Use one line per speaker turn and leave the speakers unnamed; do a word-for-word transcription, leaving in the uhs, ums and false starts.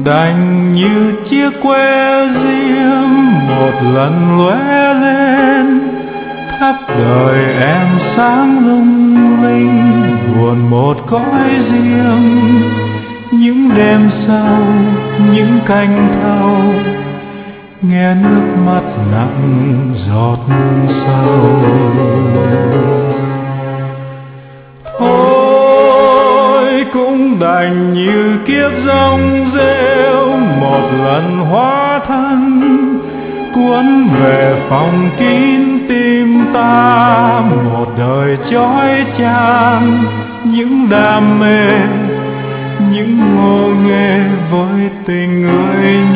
đành như chiếc que diêm một lần lóe lên, khắp đời em sáng lung linh buồn một cõi riêng. Những đêm sâu, những canh thâu, nghe nước mắt nặng giọt sâu. Thôi cũng đành như kiếp rong rêu một lần hóa thân, cuốn về phòng kín tim ta một đời chói chang. Những đam mê, những ngô nghê với tình người